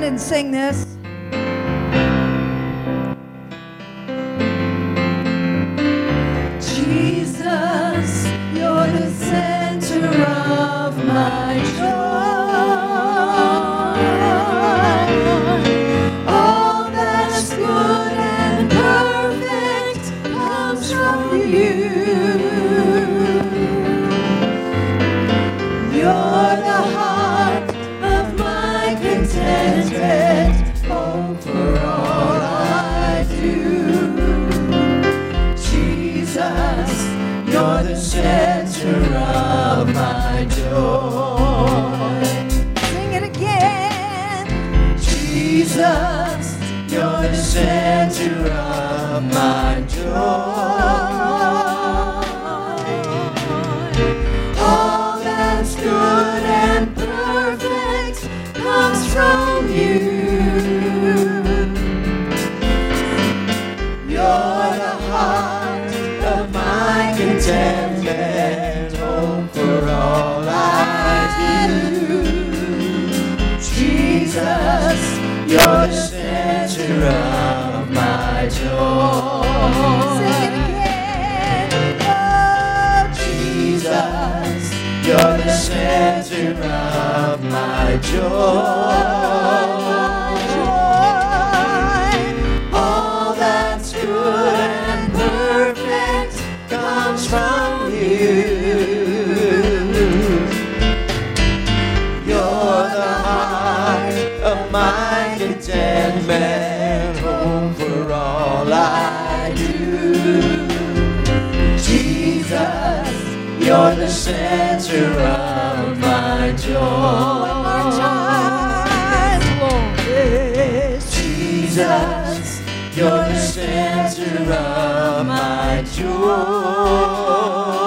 and sing this. Jesus, you're the center of my joy. All that's good and perfect comes from you. You're the heart of my contentment, home for all I do. Jesus, you're the center of my joy. Sing it again. Jesus, you're the center of my joy. All that's good and perfect comes from you. You're the heart of my contentment, home for all I do. Jesus, you're the center of my joy. Sing it again. Oh, Jesus, you're the center of my joy. All that's good and perfect comes from you. You're the heart of my contentment, home for all I do. Jesus, you're the center of my joy. One more time, Lord. Yes, Jesus, you're the center of my joy.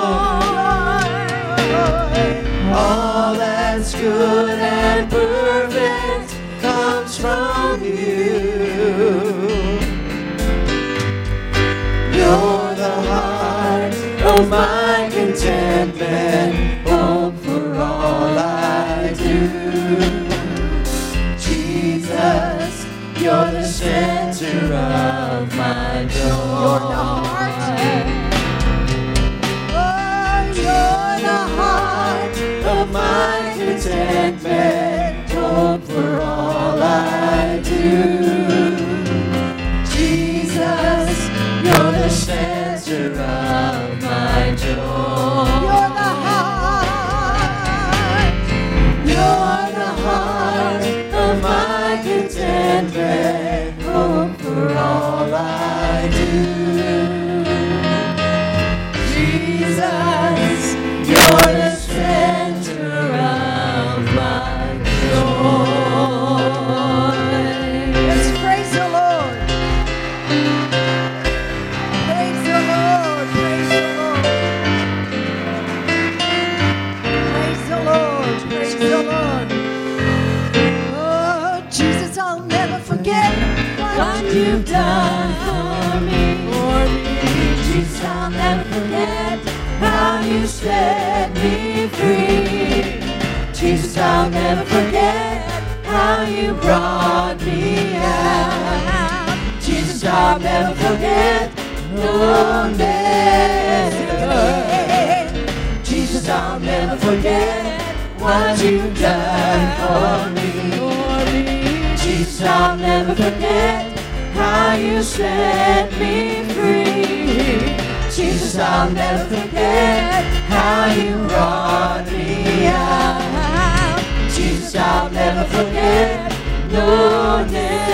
All that's good and perfect comes from you. You're the heart of my contentment, home for all I do. Jesus, you're the center of my joy. You're the heart. Oh, you're the heart of my contentment, home for all I do. Jesus, you're the center of my joy. You're the heart. You're the heart of my contentment, home for all I do. Jesus, you're the center of my joy. Let's praise the Lord. Praise the Lord. Praise the Lord. Praise the Lord. Praise the Lord. Oh, Jesus, I'll never forget what you've done for me. Jesus, I'll never forget how you set me free. Jesus, I'll never forget how you brought me out. Jesus, I'll never forget, no, never. Jesus, I'll never forget what you've done for me. Jesus, I'll never forget how you set me free. Jesus, I'll never forget how you brought me out. Jesus, I'll never forget, no,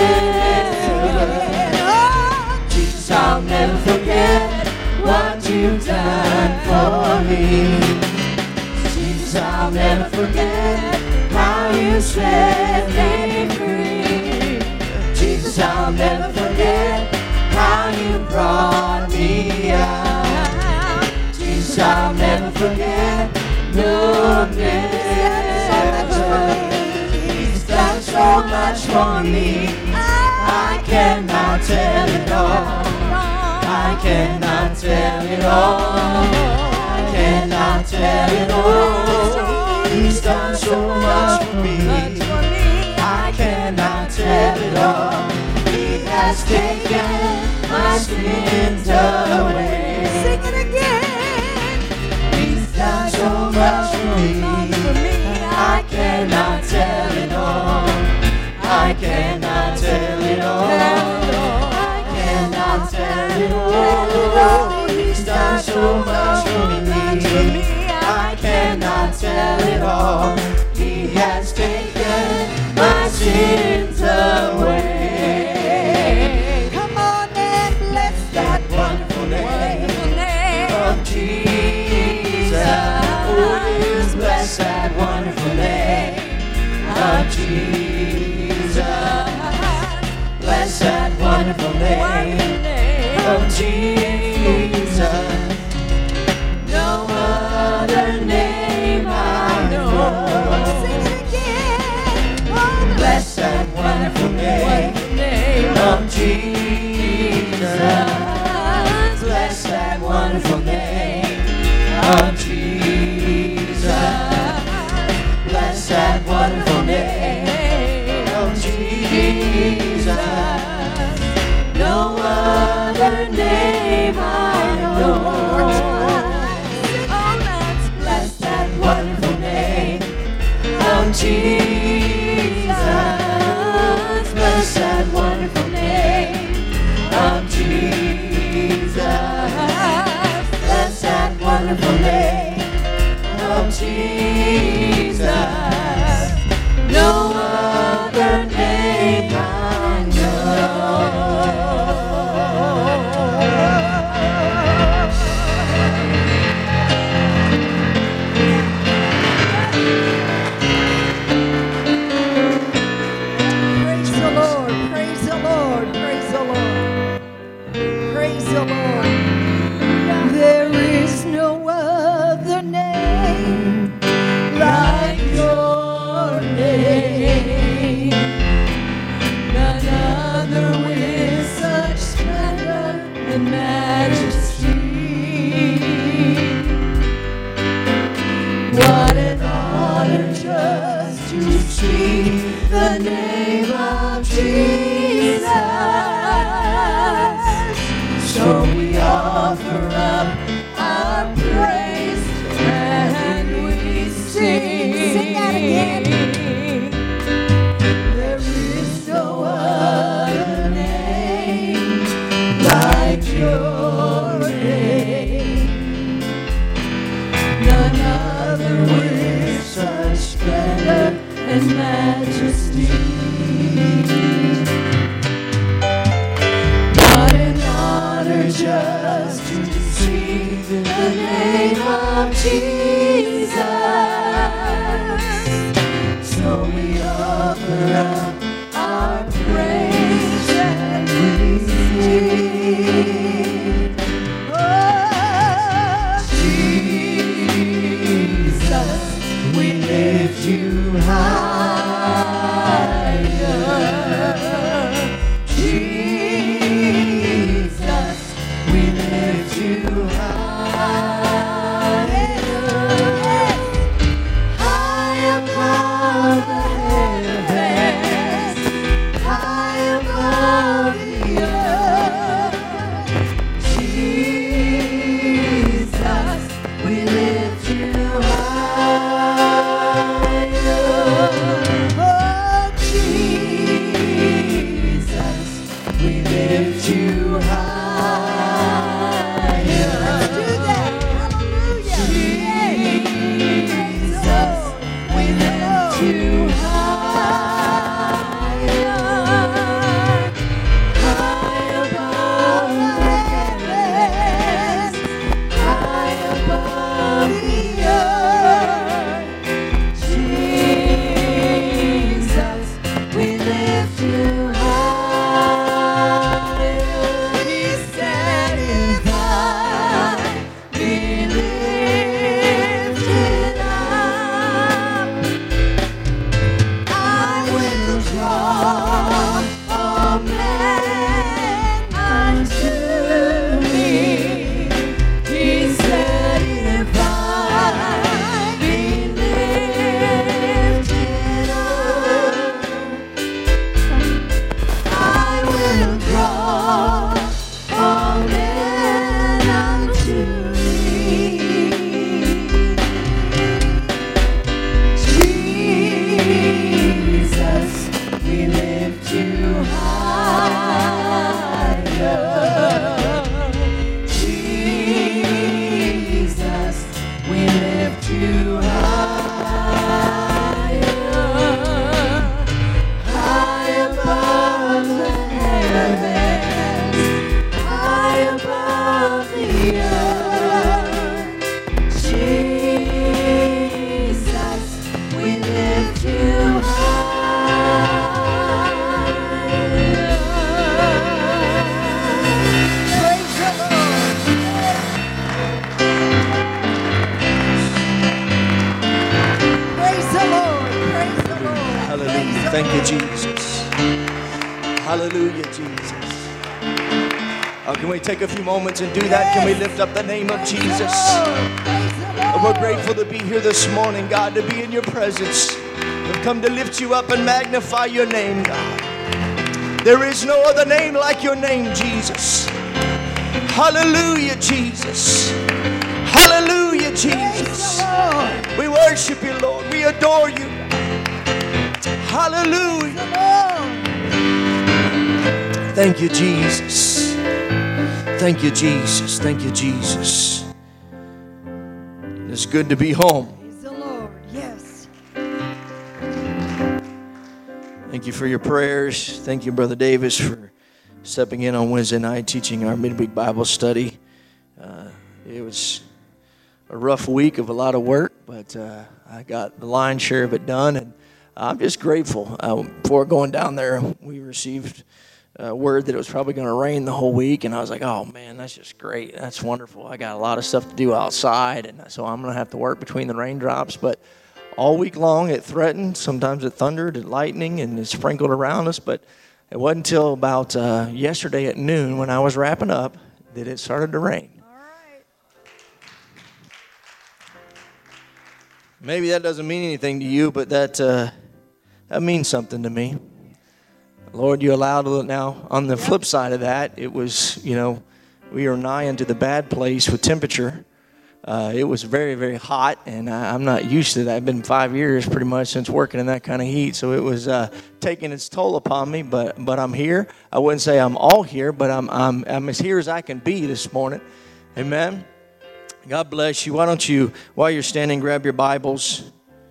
never. Jesus, I'll never forget what you've done for me. Jesus, I'll never forget how you set me free. Jesus, I'll never forget how you brought me out. Jesus, I'll never forget, no, never. He's done so much for me, I cannot tell it all. I cannot tell it all. I cannot tell it all. He's done so much for me, I cannot tell it all. He has taken my sins away. Sing it again. He's done so much for me. I cannot tell it all. I cannot tell it all. I cannot tell it all. He's done so much for me. I cannot tell it all. He has taken my sins away. Come on and bless that wonderful name of Jesus. Oh, yes, bless that wonderful name of Jesus. Bless that wonderful name of Jesus. No other name I know. Sing it again. Oh, bless that wonderful name of Jesus. Bless that wonderful name of Jesus. Bless that wonderful name of Jesus. No other name I know. Oh, let's bless that wonderful name of Jesus. Bless that wonderful name of Jesus. Bless that wonderful name of Jesus. No other name I know. Praise the Lord, praise the Lord, praise the Lord, praise the Lord. There is no other name like your name. None other with such splendor and majesty. What an honor just to speak the name of Jesus. So we offer up our praise and we sing. Sing that again. There is no other name like your name. None other with such splendor and majesty. What an honor just to speak the name of Jesus. So we offer up our praise and we sing. Oh, Jesus, we lift you higher. Jesus, we lift you higher. High above the heavens, high above the earth. Jesus, we lift you higher. Thank you, Jesus. Hallelujah, Jesus. Can we take a few moments and do that? Can we lift up the name of Jesus? We're grateful to be here this morning, God, to be in your presence. We've come to lift you up and magnify your name, God. There is no other name like your name, Jesus. Hallelujah, Jesus. Hallelujah, Jesus. We worship you, Lord. We adore you. Hallelujah. Thank you, Jesus. Thank you, Jesus. Thank you, Jesus. It's good to be home. Praise the Lord. Yes. Thank you for your prayers. Thank you, Brother Davis, for stepping in on Wednesday night, teaching our midweek Bible study. It was a rough week of a lot of work, but I got the lion's share of it done, and I'm just grateful. Before going down there, we received word that it was probably going to rain the whole week, and I was like, oh man, that's just great. That's wonderful. I got a lot of stuff to do outside, and so I'm going to have to work between the raindrops, but all week long it threatened. Sometimes it thundered and lightning, and it sprinkled around us, but it wasn't until about yesterday at noon when I was wrapping up that it started to rain. All right. Maybe that doesn't mean anything to you, but that means something to me. Lord, you allowed it. Now, on the flip side of that, it was, we are nigh into the bad place with temperature. It was very, very hot, and I'm not used to that. I've been 5 years pretty much since working in that kind of heat, so it was taking its toll upon me, but I'm here. I wouldn't say I'm all here, but I'm as here as I can be this morning. Amen. God bless you. Why don't you, while you're standing, grab your Bibles.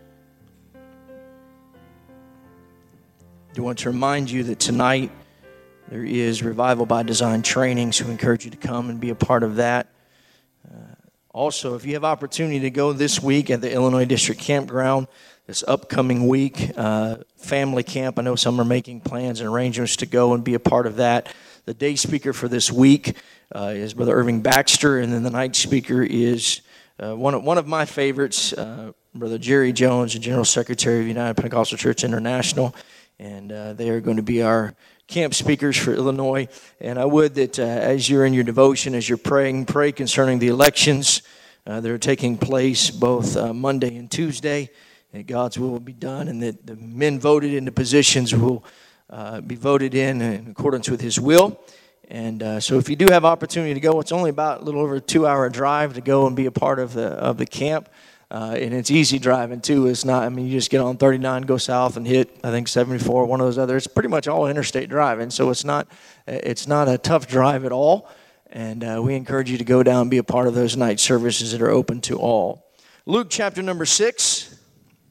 I want to remind you that tonight there is Revival by Design training, so I encourage you to come and be a part of that. Also, if you have opportunity to go this week at the Illinois District Campground, this upcoming week, family camp, I know some are making plans and arrangements to go and be a part of that. The day speaker for this week is Brother Irving Baxter, and then the night speaker is one of my favorites, Brother Jerry Jones, the General Secretary of United Pentecostal Church International. And they are going to be our camp speakers for Illinois. And I would that as you're in your devotion, as you're praying, pray concerning the elections that are taking place both Monday and Tuesday, that God's will be done, and that the men voted into positions will be voted in accordance with His will. And so if you do have opportunity to go, it's only about a little over a 2-hour drive to go and be a part of the camp. And it's easy driving too. It's not, you just get on 39, go south and hit, I think 74, one of those others. It's pretty much all interstate driving. So it's not a tough drive at all. And we encourage you to go down and be a part of those night services that are open to all. Luke chapter number 6.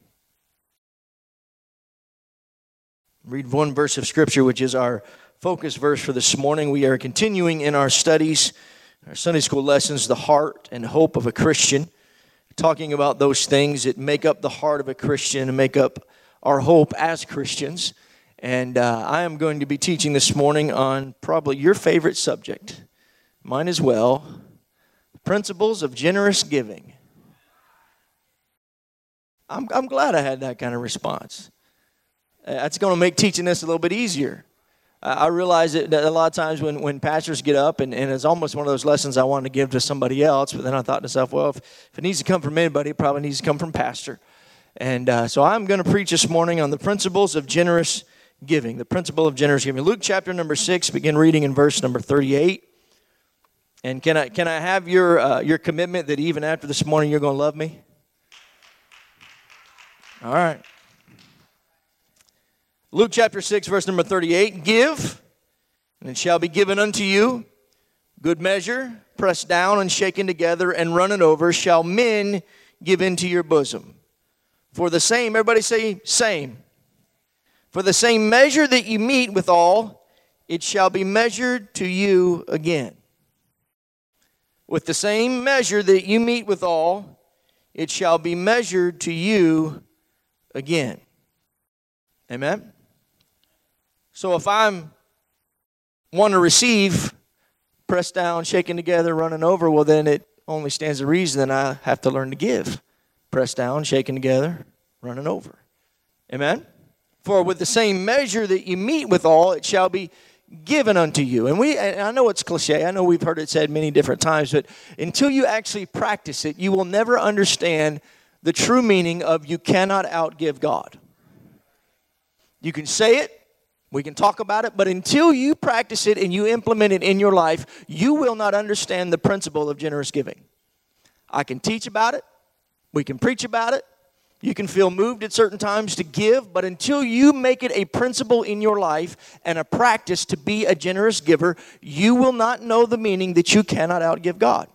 Read one verse of Scripture, which is our focus verse for this morning. We are continuing in our studies, our Sunday school lessons, the heart and hope of a Christian. Talking about those things that make up the heart of a Christian and make up our hope as Christians. And I am going to be teaching this morning on probably your favorite subject, mine as well, principles of generous giving. I'm glad I had that kind of response. That's going to make teaching this a little bit easier. I realize that a lot of times when pastors get up, and it's almost one of those lessons I wanted to give to somebody else, but then I thought to myself, well, if it needs to come from anybody, it probably needs to come from pastor. And so I'm going to preach this morning on the principles of generous giving, the principle of generous giving. Luke chapter number 6, begin reading in verse number 38. And can I have your commitment that even after this morning you're going to love me? All right. Luke chapter 6, verse number 38, give, and it shall be given unto you, good measure, pressed down and shaken together and running over, shall men give into your bosom. For the same, everybody say same. For the same measure that you meet withal, it shall be measured to you again. With the same measure that you meet withal, it shall be measured to you again. Amen? So if I'm want to receive, pressed down, shaken together, running over, well, then it only stands to reason that I have to learn to give. Pressed down, shaken together, running over. Amen? For with the same measure that you meet withal, it shall be given unto you. And I know it's cliche. I know we've heard it said many different times, but until you actually practice it, you will never understand the true meaning of you cannot outgive God. You can say it, we can talk about it, but until you practice it and you implement it in your life, you will not understand the principle of generous giving. I can teach about it, we can preach about it, you can feel moved at certain times to give, but until you make it a principle in your life and a practice to be a generous giver, you will not know the meaning that you cannot outgive God.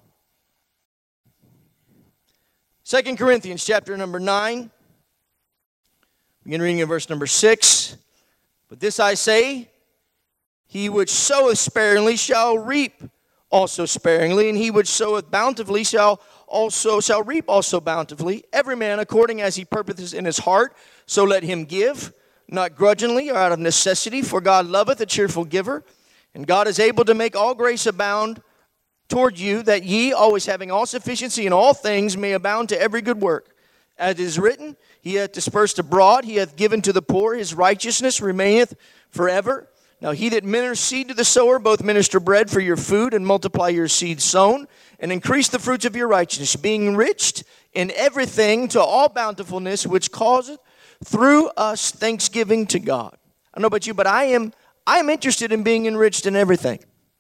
2 Corinthians chapter number 9, begin reading in verse number 6. But this I say, he which soweth sparingly shall reap also sparingly, and he which soweth bountifully shall reap also bountifully. Every man according as he purposeth in his heart, so let him give, not grudgingly or out of necessity, for God loveth a cheerful giver. And God is able to make all grace abound toward you, that ye, always having all sufficiency in all things, may abound to every good work. As it is written, he hath dispersed abroad, he hath given to the poor, his righteousness remaineth forever. Now he that ministers seed to the sower, both minister bread for your food, and multiply your seed sown, and increase the fruits of your righteousness, being enriched in everything to all bountifulness, which causeth through us thanksgiving to God. I don't know about you, but I am interested in being enriched in everything.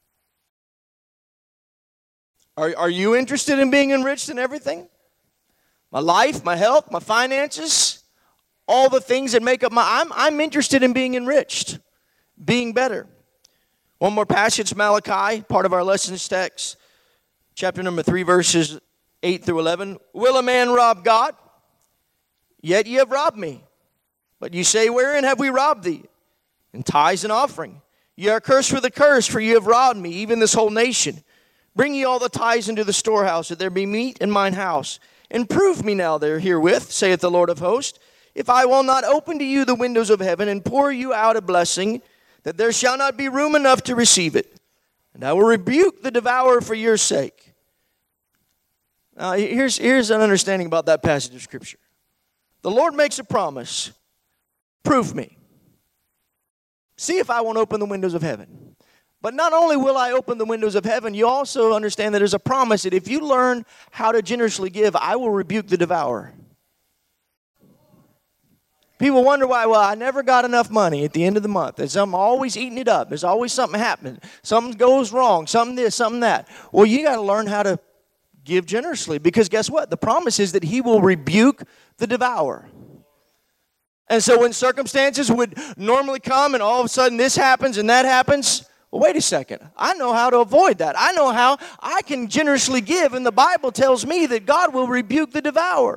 Are you interested in being enriched in everything? My life, my health, my finances, all the things that make up I'm interested in being enriched, being better. One more passage, Malachi, part of our lessons text, chapter number 3, verses 8 through 11. Will a man rob God? Yet ye have robbed me. But ye say, wherein have we robbed thee? In tithes and offering. Ye are cursed with a curse, for ye have robbed me, even this whole nation. Bring ye all the tithes into the storehouse, that there be meat in mine house. And prove me now there herewith, saith the Lord of hosts, if I will not open to you the windows of heaven, and pour you out a blessing, that there shall not be room enough to receive it. And I will rebuke the devourer for your sake. Now, here's an understanding about that passage of Scripture. The Lord makes a promise. Prove me. See if I won't open the windows of heaven. But not only will I open the windows of heaven, you also understand that there's a promise that if you learn how to generously give, I will rebuke the devourer. People wonder why, well, I never got enough money at the end of the month. I'm always eating it up. There's always something happening. Something goes wrong, something this, something that. Well, you got to learn how to give generously, because guess what? The promise is that he will rebuke the devourer. And so when circumstances would normally come and all of a sudden this happens and that happens, well, wait a second. I know how to avoid that. I know how I can generously give, and the Bible tells me that God will rebuke the devourer.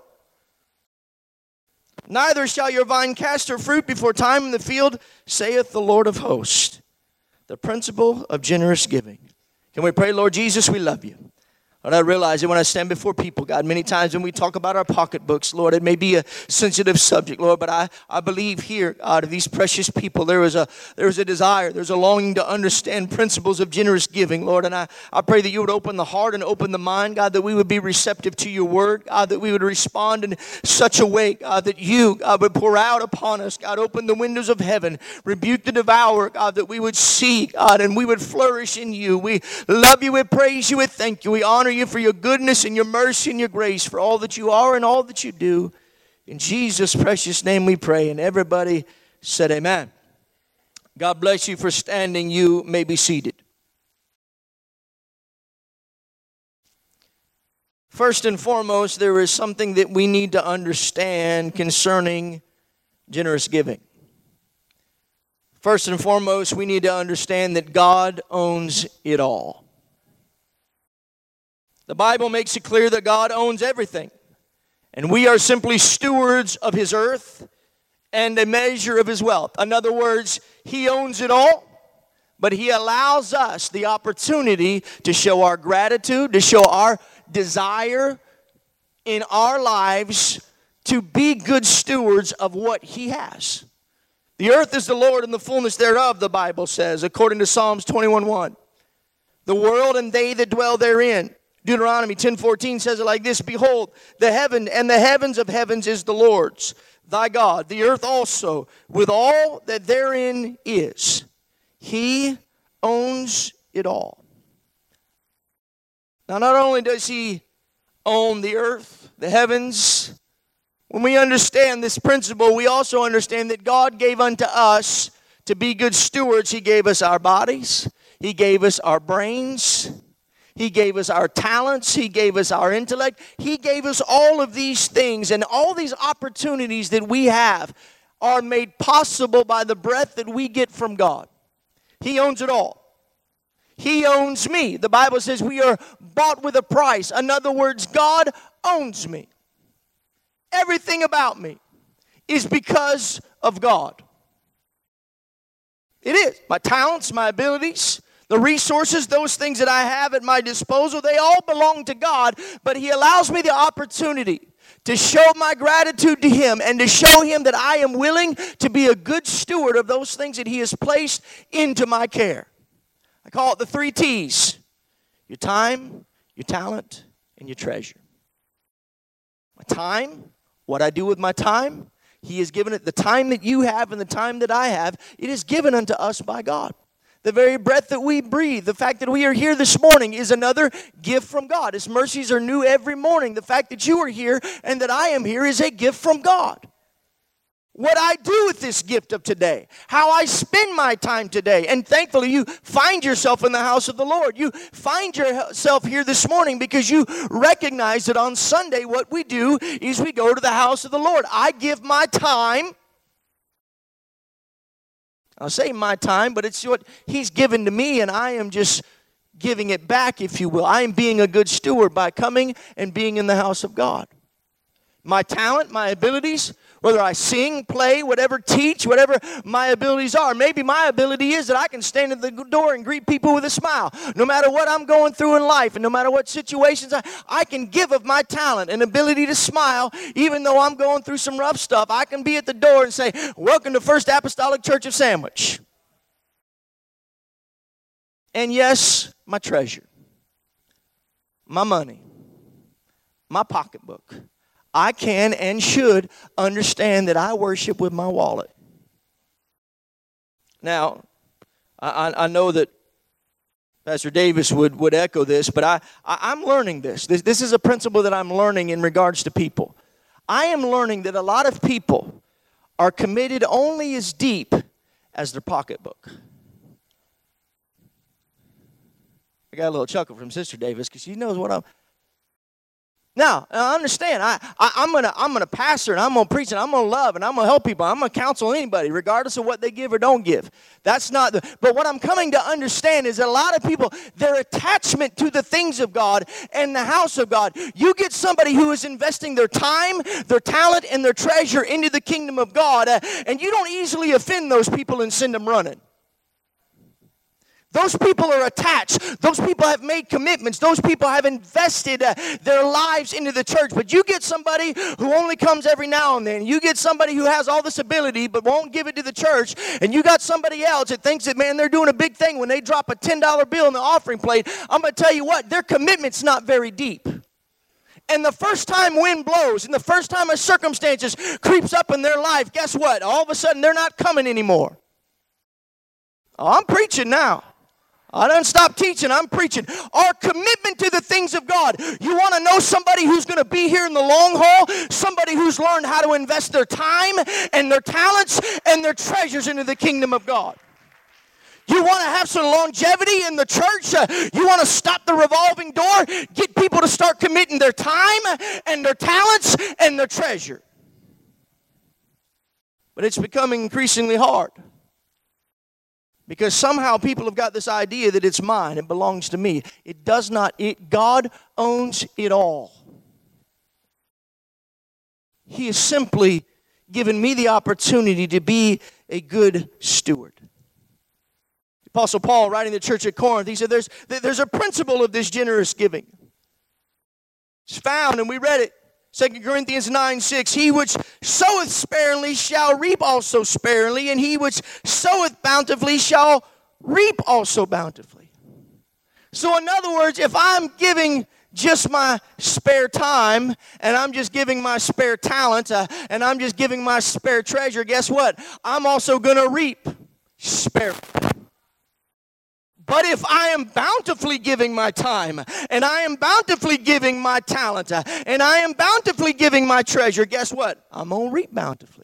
Neither shall your vine cast her fruit before time in the field, saith the Lord of hosts. The principle of generous giving. Can we pray, Lord Jesus, we love you. Lord, I realize that when I stand before people, God, many times when we talk about our pocketbooks, Lord, it may be a sensitive subject, Lord, but I believe here, God, of these precious people, there is a desire, there's a longing to understand principles of generous giving, Lord, and I pray that you would open the heart and open the mind, God, that we would be receptive to your word, God, that we would respond in such a way, God, that you, God, would pour out upon us, God, open the windows of heaven, rebuke the devourer, God, that we would see, God, and we would flourish in you. We love you, we praise you, we thank you, we honor you for your goodness and your mercy and your grace, for all that you are and all that you do. In Jesus' precious name we pray. And everybody said amen. God bless you for standing. You may be seated. First and foremost, there is something that we need to understand concerning generous giving. First and foremost, we need to understand that God owns it all. The Bible makes it clear that God owns everything. And we are simply stewards of his earth and a measure of his wealth. In other words, he owns it all, but he allows us the opportunity to show our gratitude, to show our desire in our lives to be good stewards of what he has. The earth is the Lord and the fullness thereof, the Bible says, according to Psalms 21:1. The world and they that dwell therein. Deuteronomy 10:14 says it like this, "Behold, the heaven and the heavens of heavens is the Lord's, thy God, the earth also, with all that therein is. He owns it all." Now, not only does he own the earth, the heavens, when we understand this principle, we also understand that God gave unto us to be good stewards. He gave us our bodies. He gave us our brains. He gave us our talents. He gave us our intellect. He gave us all of these things. And all these opportunities that we have are made possible by the breath that we get from God. He owns it all. He owns me. The Bible says we are bought with a price. In other words, God owns me. Everything about me is because of God. It is. My talents, my abilities, the resources, those things that I have at my disposal, they all belong to God, but He allows me the opportunity to show my gratitude to Him and to show Him that I am willing to be a good steward of those things that He has placed into my care. I call it the 3 T's: your time, your talent, and your treasure. My time, what I do with my time, He has given it. The time that you have and the time that I have, it is given unto us by God. The very breath that we breathe, the fact that we are here this morning is another gift from God. His mercies are new every morning. The fact that you are here and that I am here is a gift from God. What I do with this gift of today, how I spend my time today. And thankfully, you find yourself in the house of the Lord. You find yourself here this morning because you recognize that on Sunday what we do is we go to the house of the Lord. I give my time. I'll say my time, but it's what He's given to me, and I am just giving it back, if you will. I am being a good steward by coming and being in the house of God. My talent, my abilities, whether I sing, play, whatever, teach, whatever my abilities are. Maybe my ability is that I can stand at the door and greet people with a smile. No matter what I'm going through in life and no matter what situations, I can give of my talent and ability to smile. Even though I'm going through some rough stuff, I can be at the door and say, "Welcome to First Apostolic Church of Sandwich." And yes, my treasure, my money, my pocketbook. I can and should understand that I worship with my wallet. Now, I know that Pastor Davis would echo this, but I'm learning this. This is a principle that I'm learning in regards to people. I am learning that a lot of people are committed only as deep as their pocketbook. I got a little chuckle from Sister Davis because she knows what I'm... Now, I understand. I'm gonna pastor and I'm gonna preach and I'm gonna love and I'm gonna help people. I'm gonna counsel anybody, regardless of what they give or don't give. That's not the. But what I'm coming to understand is that a lot of people, their attachment to the things of God and the house of God. You get somebody who is investing their time, their talent, and their treasure into the kingdom of God, and you don't easily offend those people and send them running. Those people are attached. Those people have made commitments. Those people have invested their lives into the church. But you get somebody who only comes every now and then. You get somebody who has all this ability but won't give it to the church. And you got somebody else that thinks that, man, they're doing a big thing when they drop a $10 bill in the offering plate. I'm going to tell you what, their commitment's not very deep. And the first time wind blows and the first time a circumstances creeps up in their life, guess what? All of a sudden, they're not coming anymore. Oh, I'm preaching now. I don't stop teaching, I'm preaching. Our commitment to the things of God. You want to know somebody who's going to be here in the long haul? Somebody who's learned how to invest their time and their talents and their treasures into the kingdom of God. You want to have some longevity in the church? You want to stop the revolving door? Get people to start committing their time and their talents and their treasure. But it's becoming increasingly hard. Because somehow people have got this idea that it's mine, it belongs to me. It does not. God owns it all. He has simply given me the opportunity to be a good steward. The Apostle Paul, writing to the church at Corinth, he said there's a principle of this generous giving. It's found, and we read it, 2 Corinthians 9:6, he which soweth sparingly shall reap also sparingly, and he which soweth bountifully shall reap also bountifully. So in other words, if I'm giving just my spare time, and I'm just giving my spare talent, and I'm just giving my spare treasure, guess what? I'm also going to reap spare. But if I am bountifully giving my time, and I am bountifully giving my talent, and I am bountifully giving my treasure, guess what? I'm going to reap bountifully.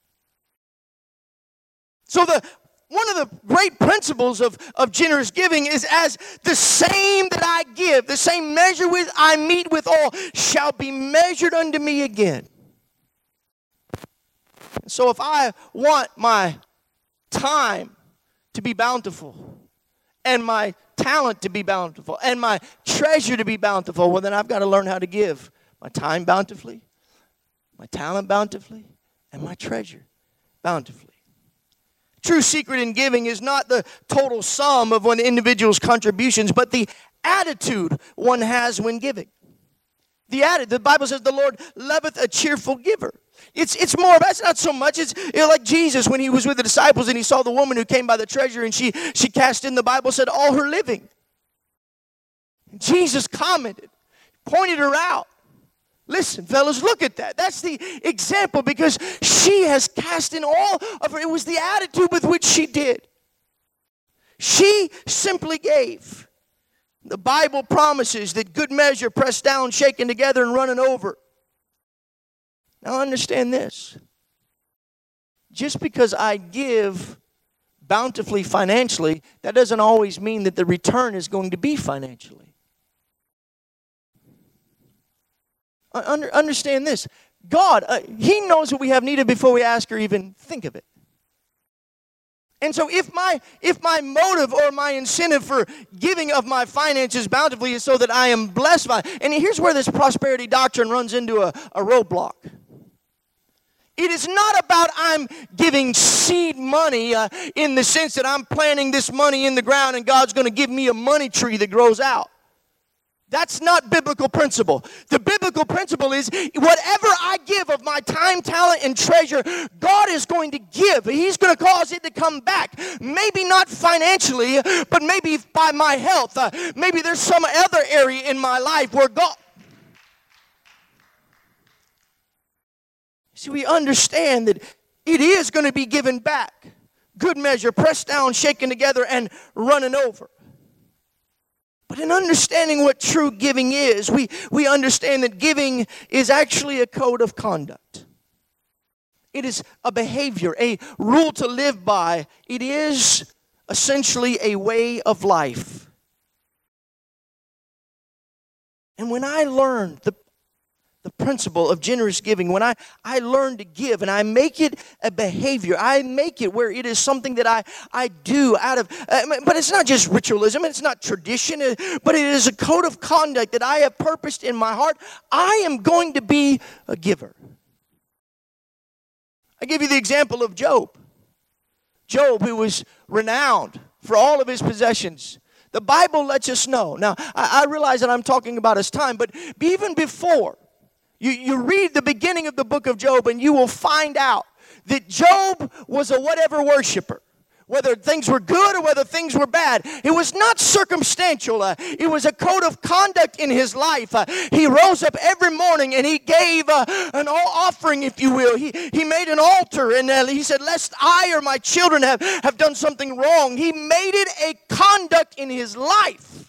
So one of the great principles of generous giving is, as the same that I give, the same measure with I meet with all, shall be measured unto me again. So if I want my time to be bountiful, and my talent to be bountiful, and my treasure to be bountiful, well, then I've got to learn how to give my time bountifully, my talent bountifully, and my treasure bountifully. True secret in giving is not the total sum of one individual's contributions, but the attitude one has when giving. The Bible says the Lord loveth a cheerful giver. It's more about, it's not so much, it's like Jesus when he was with the disciples and he saw the woman who came by the treasure, and she cast in, the Bible said, all her living. Jesus commented, pointed her out. Listen, fellas, look at that. That's the example, because she has cast in all of her. It was the attitude with which she did. She simply gave. The Bible promises that good measure, pressed down, shaken together, and running over. Now understand this. Just because I give bountifully financially, that doesn't always mean that the return is going to be financially. Understand this. God, He knows what we have need of before we ask or even think of it. And so if my motive or my incentive for giving of my finances bountifully is so that I am blessed by, and here's where this prosperity doctrine runs into a roadblock. It is not about I'm giving seed money in the sense that I'm planting this money in the ground and God's going to give me a money tree that grows out. That's not biblical principle. The biblical principle is whatever I give of my time, talent, and treasure, God is going to give. He's going to cause it to come back. Maybe not financially, but maybe by my health. Maybe there's some other area in my life where God... See, we understand that it is going to be given back. Good measure, pressed down, shaken together, and running over. But in understanding what true giving is, we understand that giving is actually a code of conduct. It is a behavior, a rule to live by. It is essentially a way of life. And when I learned the principle of generous giving, when I learn to give and I make it a behavior, I make it where it is something that I do out of, but it's not just ritualism, it's not tradition, but it is a code of conduct that I have purposed in my heart. I am going to be a giver. I give you the example of Job. Job, who was renowned for all of his possessions. The Bible lets us know. Now, I realize that I'm talking about his time, but even before, you read the beginning of the book of Job and you will find out that Job was a whatever worshiper. Whether things were good or whether things were bad. It was not circumstantial. It was a code of conduct in his life. He rose up every morning and he gave an offering, if you will. He made an altar and he said, lest I or my children have done something wrong. He made it a conduct in his life.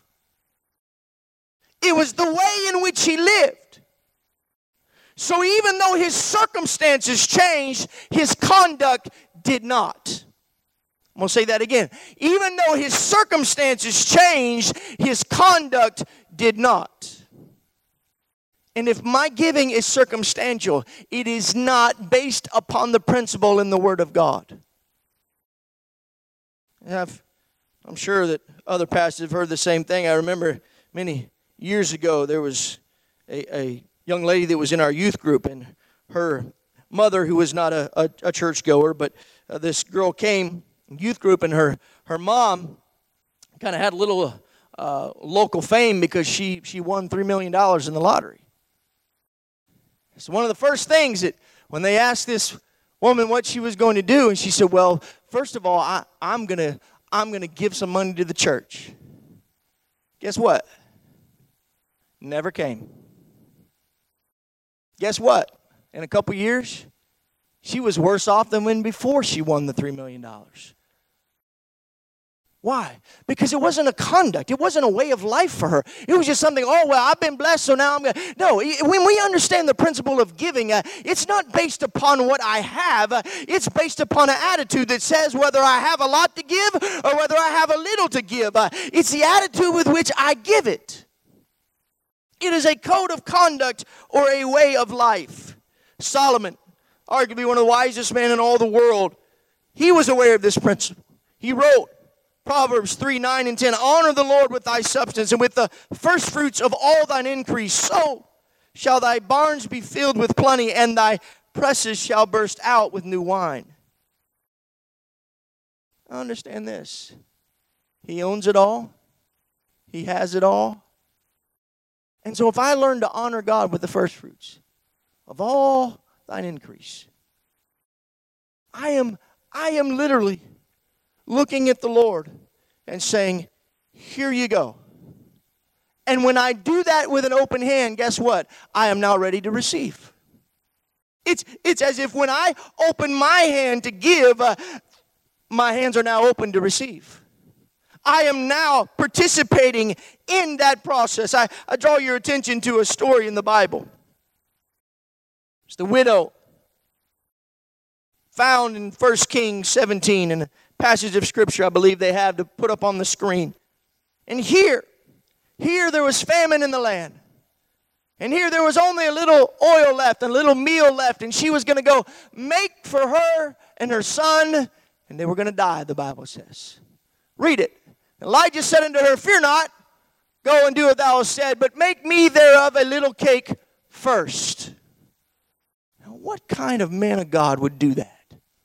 It was the way in which he lived. So even though his circumstances changed, his conduct did not. I'm going to say that again. Even though his circumstances changed, his conduct did not. And if my giving is circumstantial, it is not based upon the principle in the Word of God. I'm sure that other pastors have heard the same thing. I remember many years ago there was a young lady that was in our youth group, and her mother, who was not a churchgoer, but this girl came in youth group, and her mom kind of had a little local fame because she won $3 million in the lottery. So one of the first things that when they asked this woman what she was going to do, and she said, well, first of all, I'm gonna give some money to the church. Guess what? never came. Guess what? In a couple years, she was worse off than when before she won the $3 million. Why? Because it wasn't a conduct. It wasn't a way of life for her. It was just something, oh, well, I've been blessed, so now I'm going to. No, when we understand the principle of giving, it's not based upon what I have. It's based upon an attitude that says whether I have a lot to give or whether I have a little to give. It's the attitude with which I give it. It is a code of conduct or a way of life. Solomon, arguably one of the wisest men in all the world, he was aware of this principle. He wrote, Proverbs 3, 9, and 10, honor the Lord with thy substance and with the first fruits of all thine increase. So shall thy barns be filled with plenty, and thy presses shall burst out with new wine. Understand this. He owns it all. He has it all. And so if I learn to honor God with the first fruits of all thine increase, I am literally looking at the Lord and saying, here you go. And when I do that with an open hand, guess what? I am now ready to receive. It's as if when I open my hand to give, my hands are now open to receive. I am now participating in that process. I draw your attention to a story in the Bible. It's the widow found in 1 Kings 17 in a passage of Scripture I believe they have to put up on the screen. And here there was famine in the land. And here there was only a little oil left and a little meal left. And she was going to go make for her and her son. And they were going to die, the Bible says. Read it. Elijah said unto her, fear not, go and do what thou hast said, but make me thereof a little cake first. Now, what kind of man of God would do that?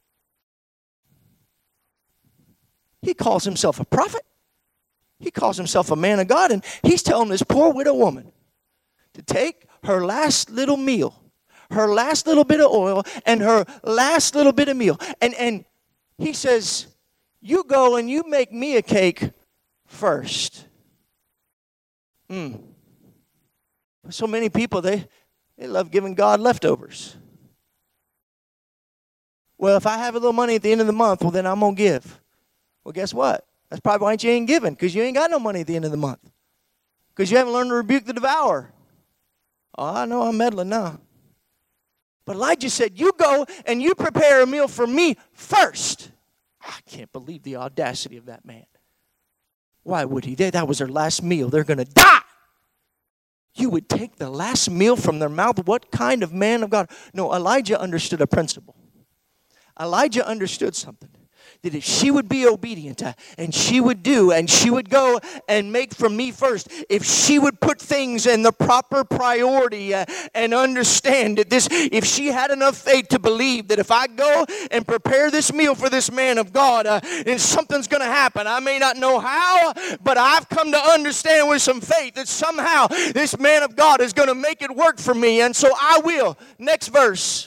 He calls himself a prophet. He calls himself a man of God. And he's telling this poor widow woman to take her last little meal, her last little bit of oil, and her last little bit of meal. And he says, you go and you make me a cake first. So many people, they love giving God leftovers. Well, if I have a little money at the end of the month, well, then I'm going to give. Well, guess what? That's probably why you ain't giving, because you ain't got no money at the end of the month. Because you haven't learned to rebuke the devourer. Oh, I know I'm meddling now. But Elijah said, you go and you prepare a meal for me first. I can't believe the audacity of that man. Why would he? That was their last meal. They're going to die. You would take the last meal from their mouth. What kind of man of God? No, Elijah understood a principle. Elijah understood something. That if she would be obedient and she would do and she would go and make from me first, if she would put things in the proper priority and understand that if she had enough faith to believe that if I go and prepare this meal for this man of God, then something's going to happen. I may not know how, but I've come to understand with some faith that somehow this man of God is going to make it work for me, and so I will. Next verse.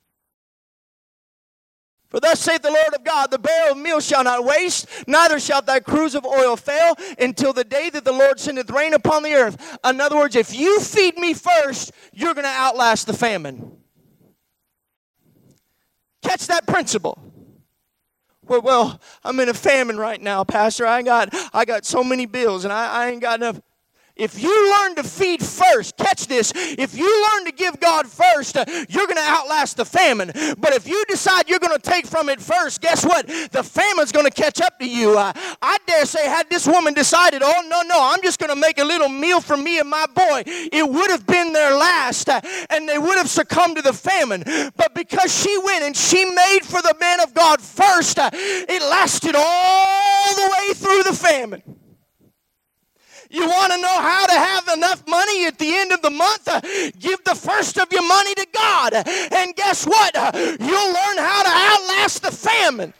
For thus saith the Lord of God, the barrel of meal shall not waste, neither shall thy cruse of oil fail, until the day that the Lord sendeth rain upon the earth. In other words, if you feed me first, you're going to outlast the famine. Catch that principle. Well, I'm in a famine right now, Pastor. I got so many bills, and I ain't got enough. If you learn to feed first, catch this, if you learn to give God first, you're going to outlast the famine. But if you decide you're going to take from it first, guess what? The famine's going to catch up to you. I dare say had this woman decided, oh, no, I'm just going to make a little meal for me and my boy, it would have been their last, and they would have succumbed to the famine. But because she went and she made for the man of God first, it lasted all the way through the famine. You want to know how to have enough money at the end of the month? Give the first of your money to God. And guess what? You'll learn how to outlast the famine.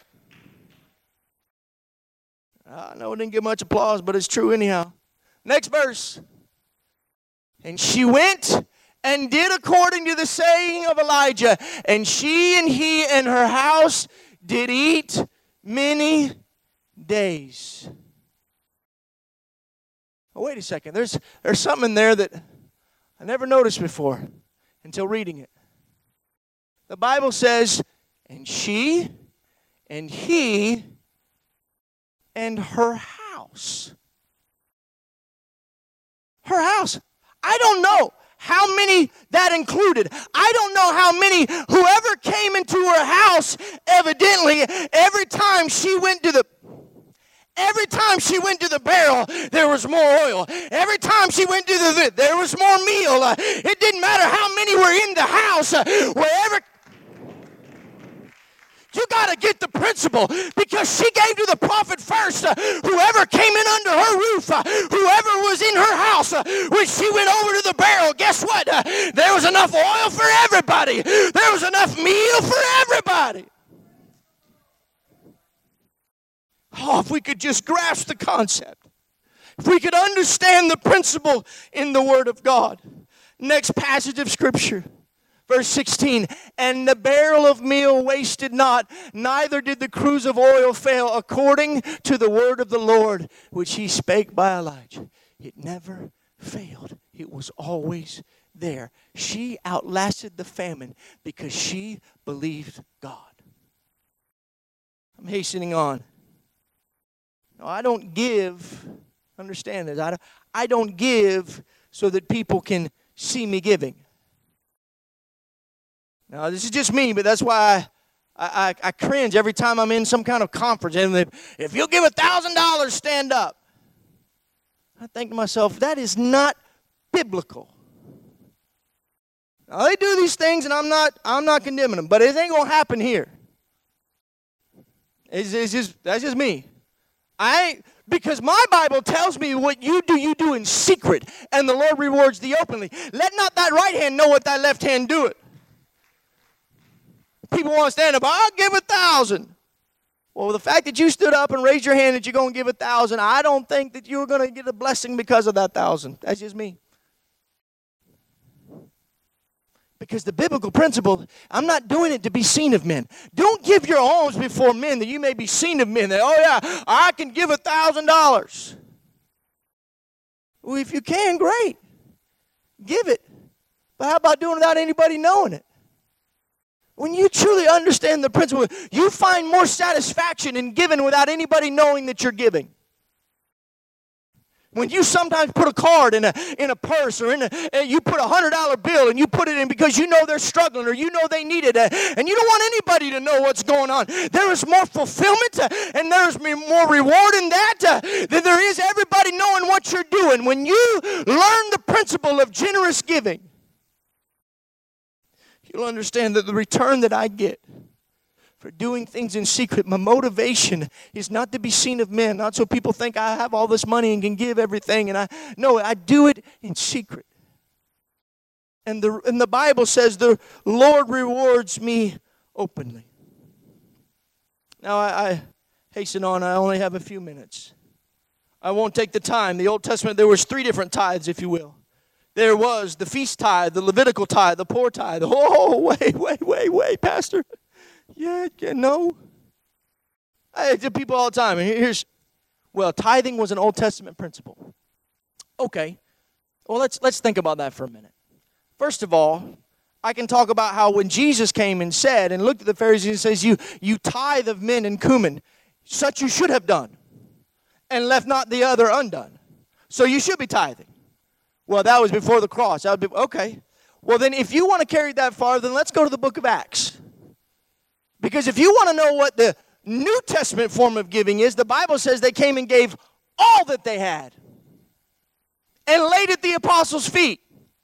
I know it didn't get much applause, but it's true anyhow. Next verse. And she went and did according to the saying of Elijah. And she and he and her house did eat many days. Oh, wait a second. There's something in there that I never noticed before until reading it. The Bible says, and she and he and her house. Her house. I don't know how many that included. I don't know how many, whoever came into her house, evidently, every time she went to the barrel, there was more oil. Every time she went to there was more meal. It didn't matter how many were in the house. Wherever. You got to get the principle, because she gave to the prophet first. Whoever came in under her roof, whoever was in her house, when she went over to the barrel, guess what? There was enough oil for everybody. There was enough meal for everybody. Oh, if we could just grasp the concept. If we could understand the principle in the Word of God. Next passage of Scripture. Verse 16, and the barrel of meal wasted not, neither did the cruse of oil fail, according to the word of the Lord, which he spake by Elijah. It never failed. It was always there. She outlasted the famine because she believed God. I'm hastening on. No, I don't give, understand this, I don't give so that people can see me giving. Now, this is just me, but that's why I cringe every time I'm in some kind of conference. And if you'll give $1,000, stand up. I think to myself, that is not biblical. Now, they do these things, and I'm not condemning them, but it ain't going to happen here. That's just me. Because my Bible tells me what you do in secret, and the Lord rewards thee openly. Let not thy right hand know what thy left hand doeth. People want to stand up, I'll give 1,000. Well, the fact that you stood up and raised your hand that you're going to give 1,000, I don't think that you're going to get a blessing because of that 1,000. That's just me. Because the biblical principle, I'm not doing it to be seen of men. Don't give your alms before men that you may be seen of men. That, oh yeah, I can give $1,000. Well, if you can, great. Give it. But how about doing it without anybody knowing it? When you truly understand the principle, you find more satisfaction in giving without anybody knowing that you're giving. When you sometimes put a card in a purse, or you put a $100 bill and you put it in because you know they're struggling or you know they need it, and you don't want anybody to know what's going on. There is more fulfillment and there is more reward in that than there is everybody knowing what you're doing. When you learn the principle of generous giving, you'll understand that the return that I get for doing things in secret, my motivation is not to be seen of men, not so people think I have all this money and can give everything. And I do it in secret. And the Bible says the Lord rewards me openly. Now I hasten on. I only have a few minutes. I won't take the time. The Old Testament, there was 3 different tithes, if you will. There was the feast tithe, the Levitical tithe, the poor tithe. Oh, wait, Pastor. Yeah, no. I tell people all the time. And tithing was an Old Testament principle. Okay. Well, let's think about that for a minute. First of all, I can talk about how when Jesus came and said and looked at the Pharisees and says, you tithe of mint and cumin, such you should have done, and left not the other undone. So you should be tithing. Well, that was before the cross. That would be, okay. Well, then if you want to carry that far, then let's go to the book of Acts. Because if you want to know what the New Testament form of giving is, the Bible says they came and gave all that they had and laid at the apostles' feet.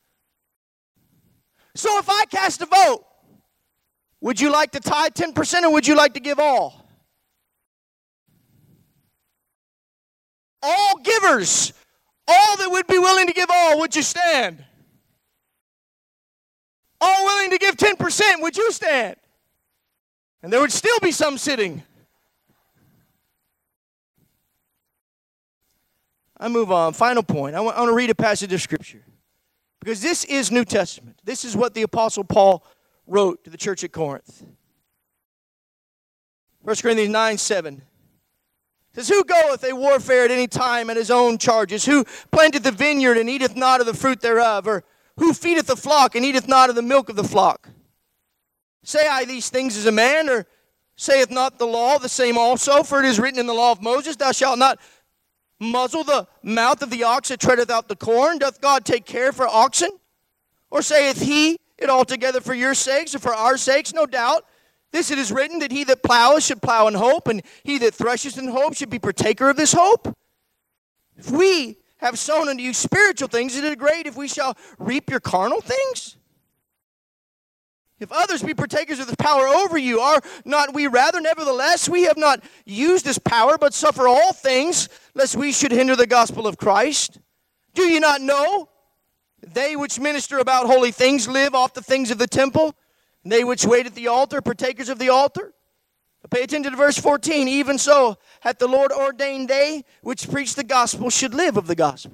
So if I cast a vote, would you like to tithe 10% or would you like to give all? All givers. All that would be willing to give all, would you stand? All willing to give 10%, would you stand? And there would still be some sitting. I move on. Final point. I want to read a passage of Scripture. Because this is New Testament. This is what the Apostle Paul wrote to the church at Corinth. 1 Corinthians 9:7. It says, who goeth a warfare at any time at his own charges? Who planteth the vineyard and eateth not of the fruit thereof? Or Who feedeth the flock and eateth not of the milk of the flock? Say I these things as a man, or saith not the law the same also? For it is written in the law of Moses, thou shalt not muzzle the mouth of the ox that treadeth out the corn. Doth God take care for oxen? Or saith he it altogether for your sakes, or for our sakes? No doubt. This it is written, that he that ploweth should plow in hope, and he that thresheth in hope should be partaker of this hope. If we have sown unto you spiritual things, is it great if we shall reap your carnal things? If others be partakers of this power over you, are not we rather? Nevertheless, we have not used this power, but suffer all things, lest we should hinder the gospel of Christ. Do you not know? They which minister about holy things live off the things of the temple, and they which wait at the altar, partakers of the altar. But pay attention to verse 14. Even so hath the Lord ordained they which preach the gospel should live of the gospel.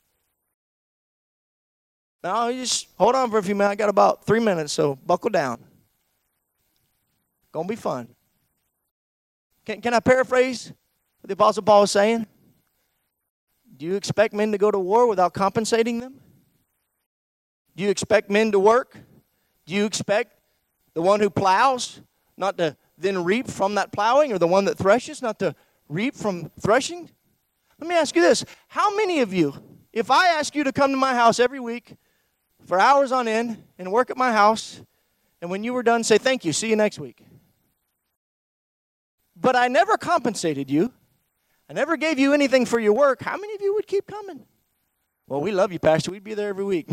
Now, you just hold on for a few minutes. I got about 3 minutes, so buckle down. Gonna be fun. Can I paraphrase what the Apostle Paul is saying? Do you expect men to go to war without compensating them? Do you expect men to work? Do you expect the one who plows not to then reap from that plowing, or the one that threshes not to reap from threshing? Let me ask you this. How many of you, if I ask you to come to my house every week for hours on end and work at my house, and when you were done say thank you, see you next week, but I never compensated you, I never gave you anything for your work, how many of you would keep coming? Well, we love you, Pastor. We'd be there every week.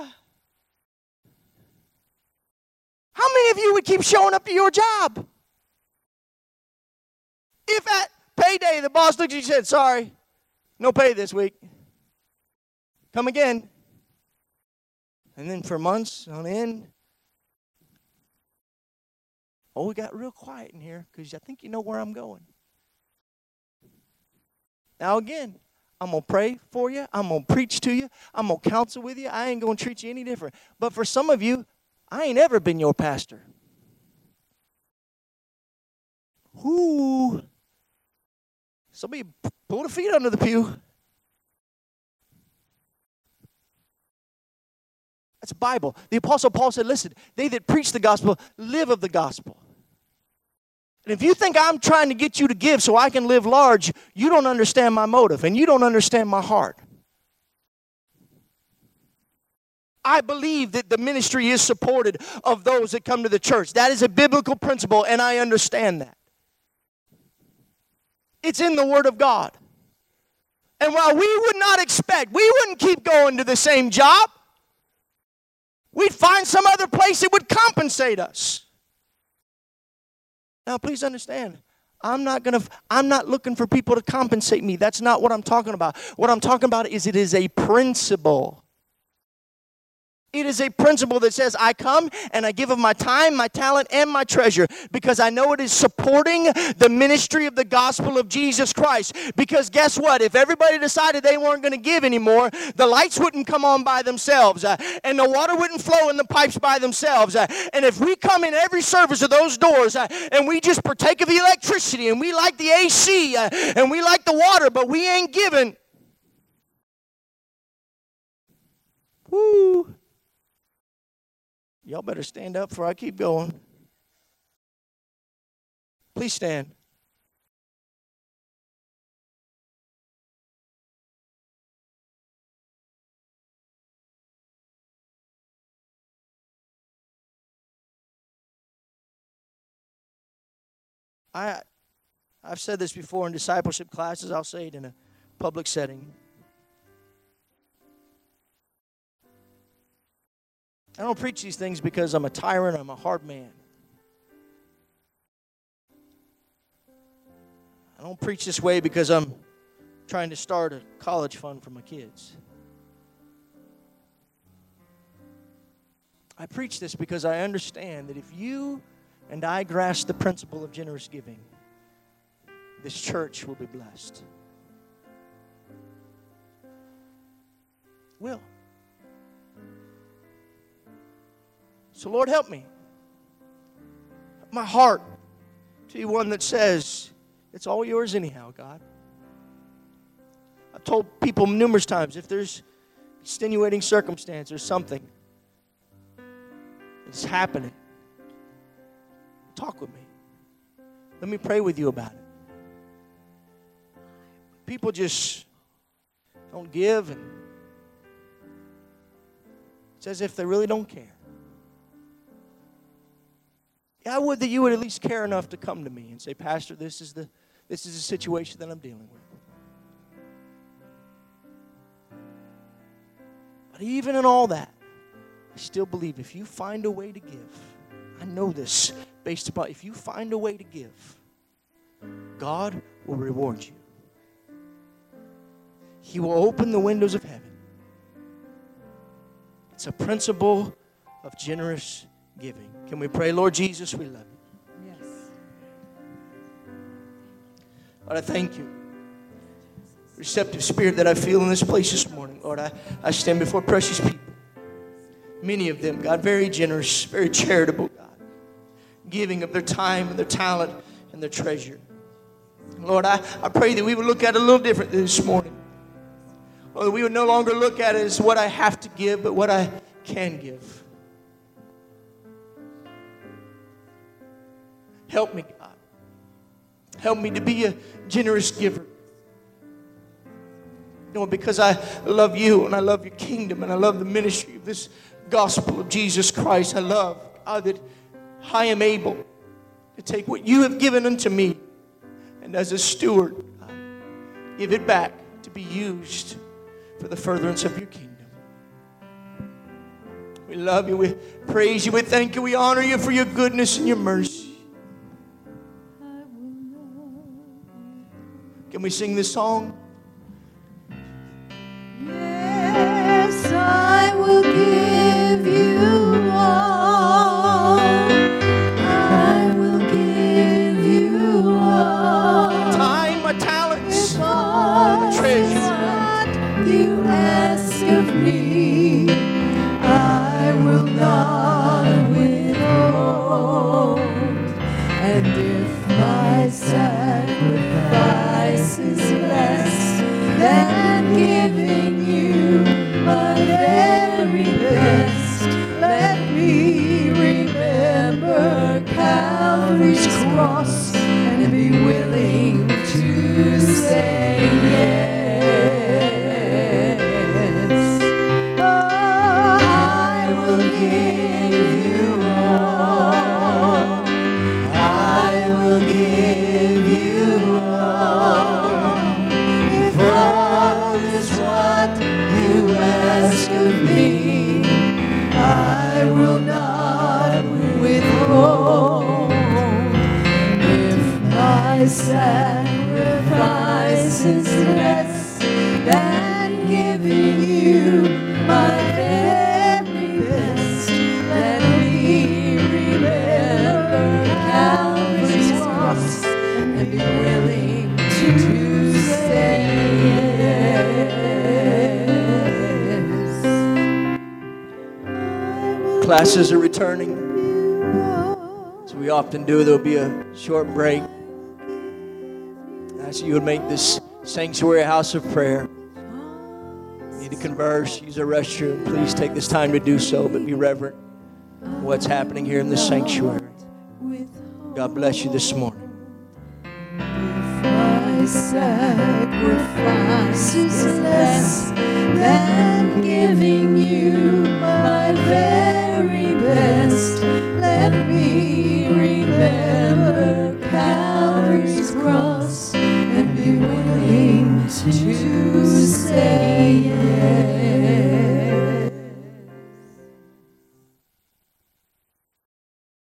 How many of you would keep showing up to your job? If at payday the boss looked at you and said, sorry, no pay this week. Come again. And then for months on end, we got real quiet in here because I think you know where I'm going. Now again, I'm going to pray for you. I'm going to preach to you. I'm going to counsel with you. I ain't going to treat you any different. But for some of you, I ain't ever been your pastor. Ooh. Somebody pull the feet under the pew. That's Bible. The Apostle Paul said, listen, they that preach the gospel live of the gospel. And if you think I'm trying to get you to give so I can live large, you don't understand my motive and you don't understand my heart. I believe that the ministry is supported of those that come to the church. That is a biblical principle, and I understand that. It's in the Word of God. And while we would not expect, we wouldn't keep going to the same job. We'd find some other place that would compensate us. Now, please understand, I'm not looking for people to compensate me. That's not what I'm talking about. What I'm talking about is it is a principle. It is a principle that says I come and I give of my time, my talent, and my treasure because I know it is supporting the ministry of the gospel of Jesus Christ. Because guess what? If everybody decided they weren't going to give anymore, the lights wouldn't come on by themselves and the water wouldn't flow in the pipes by themselves. And if we come in every service of those doors and we just partake of the electricity and we like the AC and we like the water, but we ain't giving. Woo. Y'all better stand up before I keep going. Please stand. I've said this before in discipleship classes. I'll say it in a public setting. I don't preach these things because I'm a tyrant, I'm a hard man. I don't preach this way because I'm trying to start a college fund for my kids. I preach this because I understand that if you and I grasp the principle of generous giving, this church will be blessed. Will. So, Lord, help me. Help my heart to be one that says, it's all yours anyhow, God. I've told people numerous times, if there's extenuating circumstance or something that's happening, talk with me. Let me pray with you about it. People just don't give, and it's as if they really don't care. Yeah, I would that you would at least care enough to come to me and say, Pastor, this is the situation that I'm dealing with. But even in all that, I still believe if you find a way to give, I know this based upon, if you find a way to give, God will reward you. He will open the windows of heaven. It's a principle of generous giving. Can we pray? Lord Jesus, we love you. Yes. Lord, I thank you. Receptive spirit that I feel in this place this morning. Lord, I stand before precious people. Many of them, God, very generous, very charitable, God. Giving of their time and their talent and their treasure. Lord, I pray that we would look at it a little different this morning. Lord, we would no longer look at it as what I have to give, but what I can give. Help me, God. Help me to be a generous giver. Lord, because I love you and I love your kingdom and I love the ministry of this gospel of Jesus Christ. I love, God, that I am able to take what you have given unto me and as a steward, God, give it back to be used for the furtherance of your kingdom. We love you. We praise you. We thank you. We honor you for your goodness and your mercy. Can we sing this song? Yes, I will give you all. I will give you all. Time, my talents, My treasure. What you ask of me, I will not withhold. And if my sacrifice is less than giving you my very best, let me remember Calvary's cross and be willing to say yes. Oh, I will give you all. I will give you all. If all is what you ask of me, I will not withhold. If my sacrifice is less than giving you my very best, let me remember Calvary's cross and be willing to say yes. Classes are returning. As we often do, there'll be a short break. I ask you would make this sanctuary a house of prayer. Need to converse, use a restroom. Please take this time to do so, but be reverent for what's happening here in this sanctuary. God bless you this morning. My sacrifice is less than giving you my very best. Let me remember Calvary's cross and be willing to